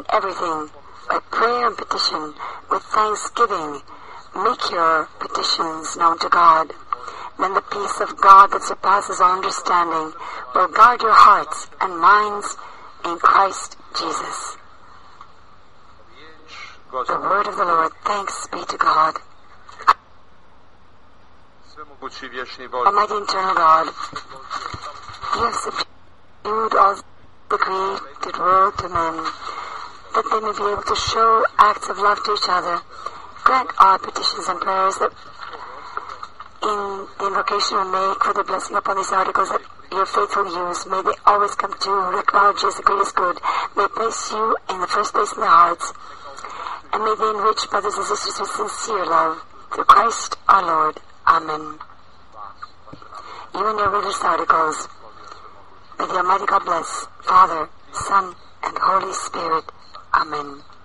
in everything, by prayer and petition, with thanksgiving, make your petitions known to God. Then the peace of God that surpasses all understanding will guard your hearts and minds in Christ Jesus. The word of the Lord. Thanks be to God. Almighty eternal God, you have subdued all the created world to men, that they may be able to show acts of love to each other. Grant our petitions and prayers that in the invocation we make for the blessing upon these articles that your faithful use, may they always come to acknowledge you as the greatest good. May place you in the first place in their hearts, and may they enrich brothers and sisters with sincere love. Through Christ our Lord. Amen. You and your religious articles, may the Almighty God bless, Father, Son, and Holy Spirit. Amen.